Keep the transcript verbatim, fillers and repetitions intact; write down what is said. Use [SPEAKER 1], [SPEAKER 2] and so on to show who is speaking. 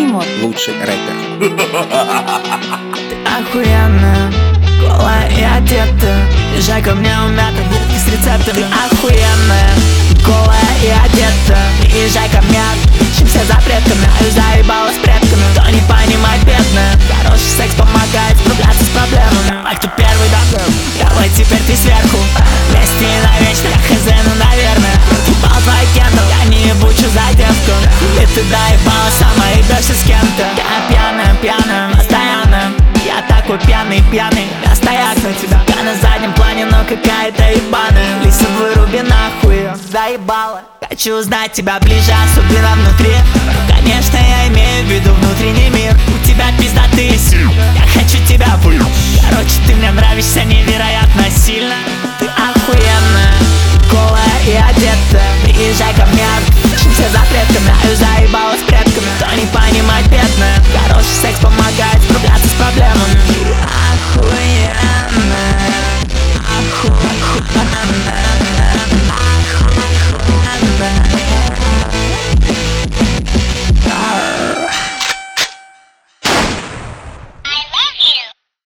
[SPEAKER 1] Тимур,
[SPEAKER 2] лучший рэпер.
[SPEAKER 3] Ты охуенная, голая и одета. Езжай ко мне, у меня таблетки с рецептами. Ты охуенная, голая и одета. Езжай ко мне, чем все запретками. Аю заебала с предками, кто не понимает, бедная. Хороший секс помогает справляться с проблемами. А кто первый, да? Давай теперь ты сверху. Вместе и навечно, я хз, ну наверное. Ебал твой кендал, я не ебучу за девку. Или ты доебала сама, ебешься с кем-то. Я пьяная, пьяная, постоянно. Я такой пьяный, пьяный, я стоять на тебя. Я на заднем плане, но какая-то ебаная. Лиса, выруби нахуй ее, заебала. Хочу узнать тебя ближе, особенно внутри. Конечно, я имею в виду внутренний мир. У тебя пиздатые силы, я хочу тебя вылить. Короче, ты мне нравишься невероятно сильно. Ты охуенная, голая и одета. Приезжай ко мне, чем все запретками. Аю заебала с предками, кто не понимает, бедная. Хороший секс помогает